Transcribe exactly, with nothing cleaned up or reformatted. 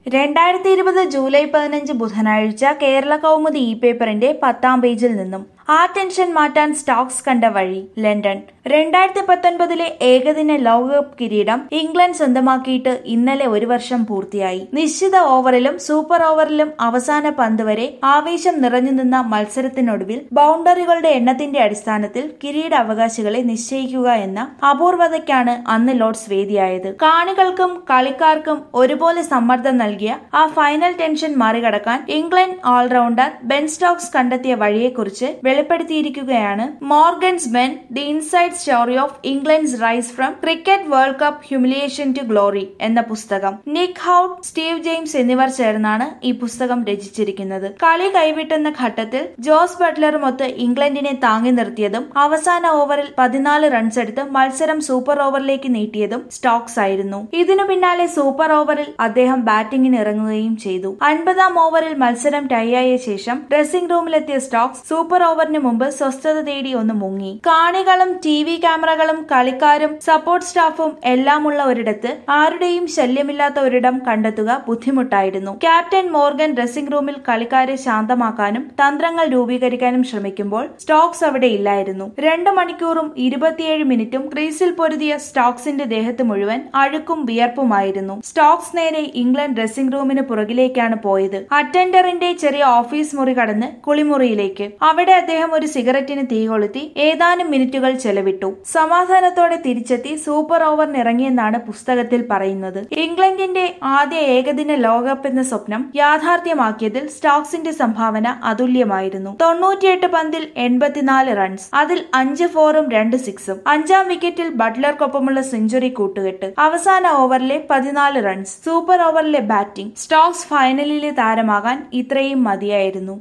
രണ്ടായിരത്തി ഇരുപത് ജൂലൈ പതിനഞ്ച് ബുധനാഴ്ച കേരള കൗമുദി ഇ പേപ്പറിന്റെ പത്താം പേജിൽ നിന്നും ആ ടെൻഷൻ മാറ്റാൻ സ്റ്റോക്സ് കണ്ട വഴി. ലണ്ടൻ. രണ്ടായിരത്തി പത്തൊൻപതിലെ ഏകദിന ലോകകപ്പ് കിരീടം ഇംഗ്ലണ്ട് സ്വന്തമാക്കിയിട്ട് ഇന്നലെ ഒരു വർഷം പൂർത്തിയായി. നിശ്ചിത ഓവറിലും സൂപ്പർ ഓവറിലും അവസാന പന്ത് വരെ ആവേശം നിറഞ്ഞു നിന്ന മത്സരത്തിനൊടുവിൽ ബൗണ്ടറികളുടെ എണ്ണത്തിന്റെ അടിസ്ഥാനത്തിൽ കിരീട അവകാശികളെ നിശ്ചയിക്കുക എന്ന അപൂർവതയ്ക്കാണ് അന്ന് ലോർഡ്സ് വേദിയായത്. കാണികൾക്കും കളിക്കാർക്കും ഒരുപോലെ സമ്മർദ്ദം നൽകിയ ആ ഫൈനൽ ടെൻഷൻ മറികടക്കാൻ ഇംഗ്ലണ്ട് ഓൾറൗണ്ടർ ബെൻ സ്റ്റോക്സ് കണ്ടെത്തിയ വഴിയെക്കുറിച്ച് വെളിപ്പെടുത്തിയിരിക്കുകയാണ് Morgan's men the inside story of England's rise from cricket World Cup humiliation to glory എന്ന പുസ്തകം. നിക് ഹൌട്ട്, സ്റ്റീവ് ജെയിംസ് എന്നിവർ ചേർന്നാണ് ഈ പുസ്തകം രചിച്ചിരിക്കുന്നത്. കളി കൈവിട്ടുന്ന ഘട്ടത്തിൽ ജോസ് ബട്ട്ലറുമൊത്ത് ഇംഗ്ലണ്ടിനെ താങ്ങി നിർത്തിയതും അവസാന ഓവറിൽ പതിനാല് റൺസ് എടുത്ത് മത്സരം സൂപ്പർ ഓവറിലേക്ക് നീട്ടിയതും സ്റ്റോക്സ് ആയിരുന്നു. ഇതിനു പിന്നാലെ സൂപ്പർ ഓവറിൽ അദ്ദേഹം ബാറ്റിംഗിന് ഇറങ്ങുകയും ചെയ്തു. അൻപതാം ഓവറിൽ മത്സരം ടൈയായ ശേഷം ഡ്രസ്സിംഗ് റൂമിലെത്തിയ സ്റ്റോക്സ് സൂപ്പർ ഓവറിന് മുമ്പ് സ്വസ്ഥത തേടി ഒന്ന് മുങ്ങി. കാണികളും ടി വി ക്യാമറകളും കളിക്കാരും സപ്പോർട്ട് സ്റ്റാഫും എല്ലാമുള്ള ഒരിടത്ത് ആരുടെയും ശല്യമില്ലാത്ത ഒരിടം കണ്ടെത്തുക ബുദ്ധിമുട്ടായിരുന്നു. ക്യാപ്റ്റൻ മോർഗൻ ഡ്രസ്സിംഗ് റൂമിൽ കളിക്കാരെ ശാന്തമാക്കാനും തന്ത്രങ്ങൾ രൂപീകരിക്കാനും ശ്രമിക്കുമ്പോൾ സ്റ്റോക്സ് അവിടെ ഇല്ലായിരുന്നു. രണ്ട് മണിക്കൂറും ഇരുപത്തിയേഴ് മിനിറ്റും ക്രീസിൽ പൊരുതിയ സ്റ്റോക്സിന്റെ ദേഹത്ത് മുഴുവൻ അഴുക്കും വിയർപ്പുമായിരുന്നു. സ്റ്റോക്സ് നേരെ ഇംഗ്ലണ്ട് ഡ്രസ്സിംഗ് റൂമിന് പുറകിലേക്കാണ് പോയത്. അറ്റൻഡറിന്റെ ചെറിയ ഓഫീസ് മുറി കടന്ന് കുളിമുറിയിലേക്ക്. അവിടെ അദ്ദേഹം ഒരു സിഗരറ്റിന് തീ കൊളുത്തി ഏതാനും മിനിറ്റുകൾ ചെലവിട്ടു. സമാധാനത്തോടെ തിരിച്ചെത്തി സൂപ്പർ ഓവറിന് ഇറങ്ങിയെന്നാണ് പുസ്തകത്തിൽ പറയുന്നത്. ഇംഗ്ലണ്ടിന്റെ ആദ്യ ഏകദിന ലോകകപ്പ് എന്ന സ്വപ്നം യാഥാർത്ഥ്യമാക്കിയതിൽ സ്റ്റോക്സിന്റെ സംഭാവന അതുല്യമായിരുന്നു. തൊണ്ണൂറ്റിയെട്ട് പന്തിൽ എൺപത്തിനാല് റൺസ്, അതിൽ അഞ്ച് ഫോറും രണ്ട് സിക്സും. അഞ്ചാം വിക്കറ്റിൽ ബട്ട്ലർക്കൊപ്പമുള്ള സെഞ്ചുറി കൂട്ടുകെട്ട്. അവസാന ഓവറിലെ പതിനാല് റൺസ്. സൂപ്പർ ഓവറിലെ ബാറ്റിംഗ്. സ്റ്റോക്സ് ഫൈനലിലെ താരമാകാൻ ഇത്രയും മതിയായിരുന്നു.